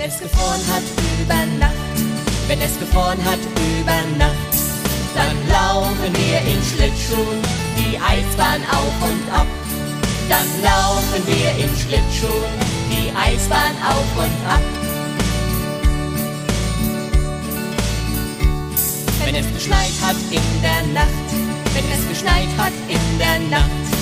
es gefroren hat über Nacht, wenn es gefroren hat über Nacht, dann laufen wir in Schlittschuhen die Eisbahn auf und ab. Dann laufen wir in Schlittschuhen die Eisbahn auf und ab. Wenn es geschneit hat in der Nacht, wenn es geschneit hat in der Nacht,